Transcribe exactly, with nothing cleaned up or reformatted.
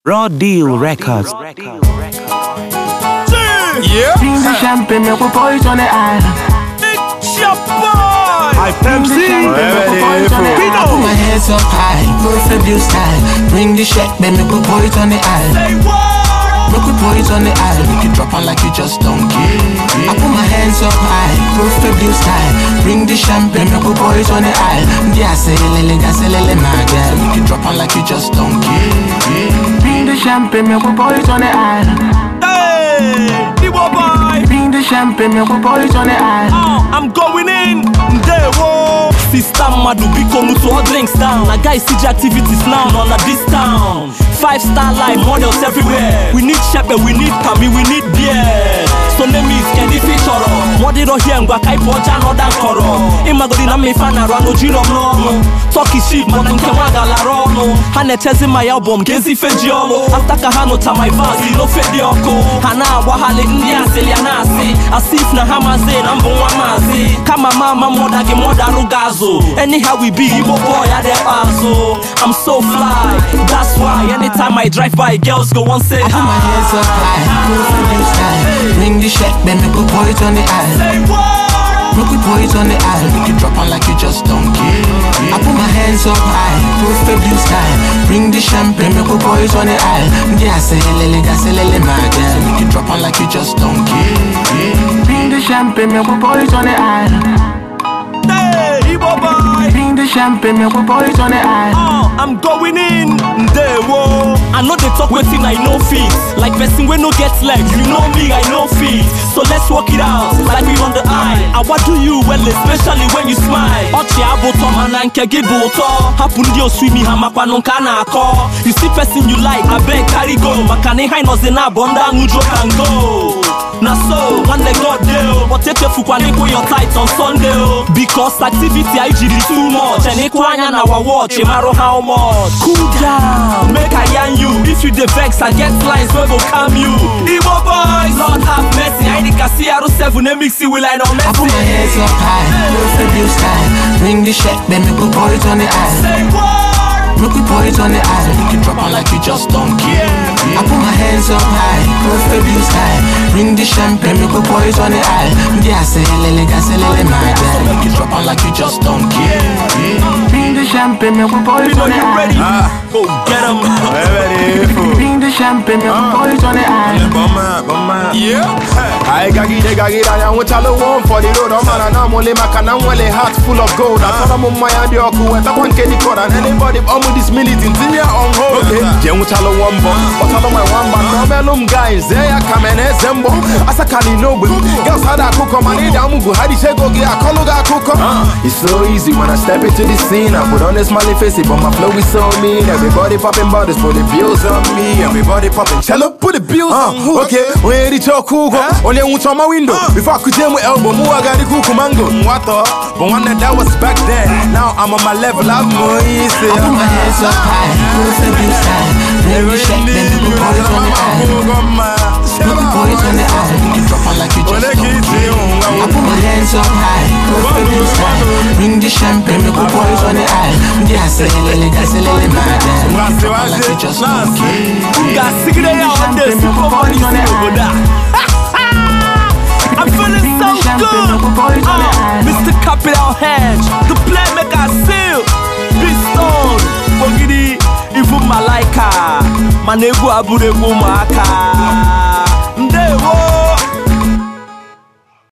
Raw Deal Records. Yeah. Bring the champagne, make we pour it on the island. It's your boy. I Pepsi. I put my hands up high, perfect blue style. Bring the champagne, make we pour it on the island. Say what? Make we pour it on the island. Make you drop on like you just don't care. I put my hands up high, perfect blue style. Bring the champagne, make we pour it on the island. Yeah, say lele, that's a lele, my girl. Make you drop on like you just don't care. Bring the champagne, make we pour it on the island. Hey, the boy. Bring the champagne, make we pour it on the island. Oh, I'm going in. There, whoa. Sister Madu become to all drinks down. I guys see the activities now on this town. Five star life models everywhere. We need shepherd, we need kami, we need beer. So name is Candy Fisher. What did I hear? What I bought an order koro. Imagine I'm a fan around no gino no. Talkie sheep, man, and Kawaga Larono. Hane Chezi my album, Gezi Fejiolo. After Kahano to my vase, no Fedioko. Hana Wahale India Selianasi. Asif na Hamaze, Nambo Wamazi. Kama mama moda ge moda rugazo. Anyhow we be, Igbo boy at the azo. I'm so fly, that's why anytime I drive by, girls go and say I put my hands up high, perfect blue style. Bring the champagne, make we pour it on the island. Say what? Make we pour it on the island. Make you drop on like you just don't care. I put my hands up high, perfect blue style. Bring the champagne, make we pour it on the island. Yeah, say lele, that's a lele, my girl. Make you drop on like you just don't care. Bring the champagne, make we pour it on the island. Hey, Igbo boy. Bring the champagne, make we pour it on the island. Oh, I'm going in. There, whoa. I know they talk waiting, I know feet. Like person when no get legs, you know me, I know feet. So let's walk it out, like we on the aisle. And what do you well, especially when you smile? Ochi aboto mananke giboto. Happen dio swimi hamakwa nonkana ako. You see person you like, I beg carry go. Makane high no zena bonda nujo can go. Now so, one day God deal. But take your fukwa neko your tights on Sunday. Because activity I G D too much. And ekwanya na wa watch, matter how much. Cool down, make I yarn you. If you the vex, I get lines where go calm you. Igbo boys, Lord have mercy. I need C R seven, they mix it with I know I put my hands up high, perfect blue style. Bring the champagne, make we pour it on the island. Say what? Make we pour it on the island. Make you drop on like you just don't care. I put my hands up high, perfect blue style. Bring the champagne, make we pour it on the island. Yeah, say lele, that's a lele, my girl. Make you drop on like you just don't care. Bring the champagne, make we pour it You know on the you ready? island. Go get 'em. Bring the champagne, make we pour it on the island. Yeah. I gagi de gagi da ya wutalo one for the road. Man and I'm only makana wele heart full of gold. I told them my idea ku eta one kenny code and anybody on with this militant in ya on hold. Okay. Je wutalo one bo. But all my one man no melum guys. They are coming ezembo. Asakali no bu. Girls had a cook on my need amugu. Hadi shego ge akologa cook. It's so easy when I step into the scene. I put on a smiley face but my flow is so mean. Everybody popping bodies, put the bills on me. Everybody popping cello, put the bills on me. Okay, when it's your cool, only one on my window. Before I could jam with elbow, I got the cool mango. What the? But one that was back then. Now I'm on my level, I'm more easy. I put my hands up high, perfect blue style. Bring the champagne, make we pour it on the island. Make we pour it on the island. Make you drop on like you just don't care. I put my hands up high, perfect blue style. Bring the champagne, make we pour it on the island. Yeah, say lele, that's a lele, my girl. Make you drop on like you just don't care. Got sick of that out there, super money over there. I'm feeling so good. Uh, Mister Capital Hedge, the playmaker seal. Bistone, Bogidi, even Malaika. Manegu Abu Maka.